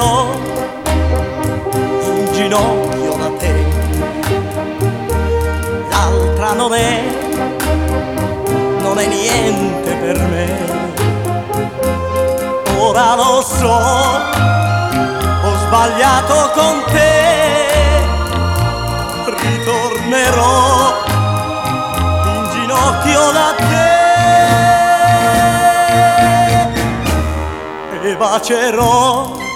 bacerò in ginocchio da te. L'altra non è niente per me. Ora lo so, ho sbagliato con te. Ritornerò in ginocchio da te e bacerò